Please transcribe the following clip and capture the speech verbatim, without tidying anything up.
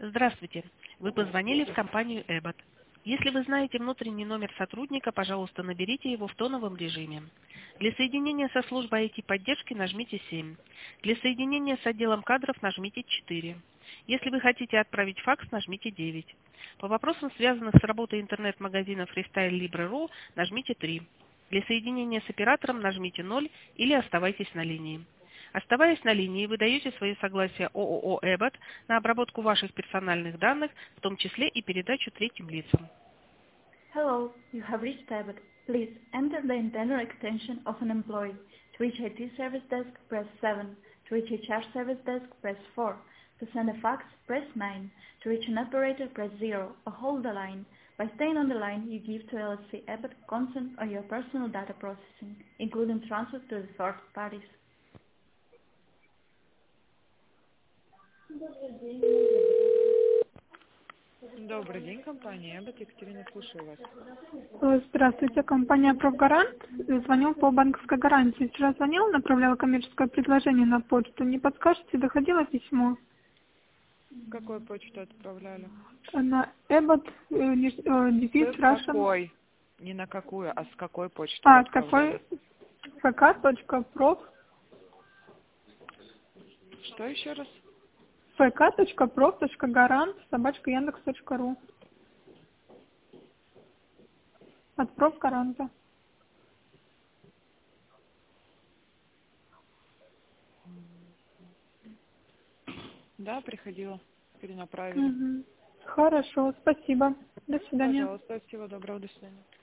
Здравствуйте. Вы позвонили в компанию Эббот. Если вы знаете внутренний номер сотрудника, пожалуйста, наберите его в тоновом режиме. Для соединения со службой ай ти-поддержки нажмите семь. Для соединения с отделом кадров нажмите четыре. Если вы хотите отправить факс, нажмите девять. По вопросам, связанным с работой интернет-магазина Freestyle Libre точка ру, нажмите три. Для соединения с оператором нажмите ноль или оставайтесь на линии. Оставаясь на линии, вы даете свое согласие ООО «Эббот» на обработку ваших персональных данных, в том числе и передачу третьим лицам. Hello, you have reached Abbott. Please enter the internal extension of an employee. To reach ай ти Service Desk, press seven. To reach эйч ар Service Desk, press four. To send a fax, press nine. To reach an operator, press zero or hold the line. By staying on the line, you give to L L C Abbott consent on your personal data processing, including transfer to the third parties. Добрый день, компания Эббот. Екатерина, слушаю вас. Здравствуйте, компания «Профгарант». Звонил по банковской гарантии. Вчера звонил, направляла коммерческое предложение на почту. Не подскажете, доходило письмо? Какую почту отправляли? На Эббот, девиз, С Russian. какой? Не на какую, а с какой почты А, вы какой? отправляли? фк.проф. Что еще раз? фк.проф.гарант собачка яндекс точка ру. От профгаранта. Да, приходила. Перенаправили. Угу. Хорошо, спасибо. До свидания. Пожалуйста, всего доброго, до свидания.